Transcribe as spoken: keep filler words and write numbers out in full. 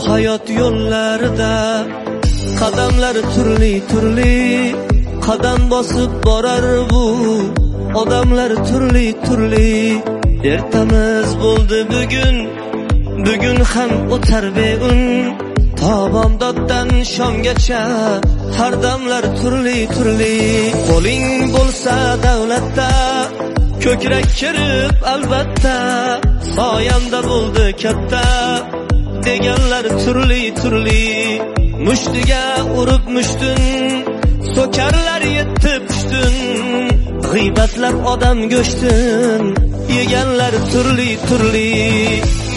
hayot yo'llarida qadamlar turli turli, qadam bosib borar bu odamlar turli turli. Ertamiz bo'ldi bugun, bugun ham o'tar beun, to bomdoddan shomgacha har damlar turli turli. Qo'ling bo'lsa davlatda ko'krak kirib albatta, soyamda bo'ldi katta deganlar turli turli. Mushtiga urib mushtun so'karlar yetti pushtun, g'iybatlab odam go'shtin yeganlar turli turli.